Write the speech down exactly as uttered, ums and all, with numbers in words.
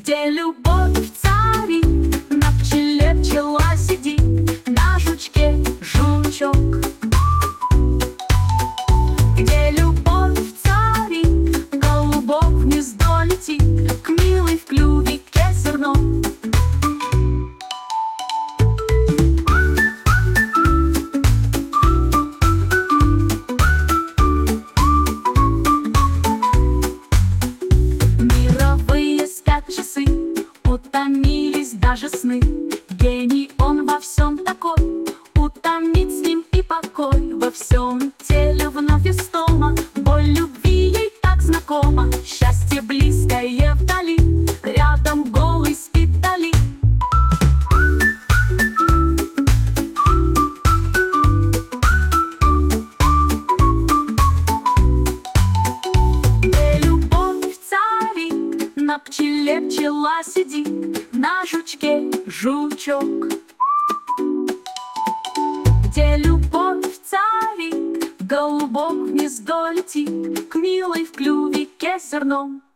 Где любовь царит, на пчеле пчела сидит, на жучке жучок. Где любовь царит, голубок в гнездо летит, к милой в клювике зерно. Часы утомились даже сны. Гений он во всем такой, утомить с ним и покой. Во всем теле вновь истома, боль любви ей так знакома. Счастье близкое вдали, рядом голый спит вдали. На пчеле пчела сидит, на жучке жучок. Где любовь царит, голубок в гнездо летит, к милой в клювике зерном.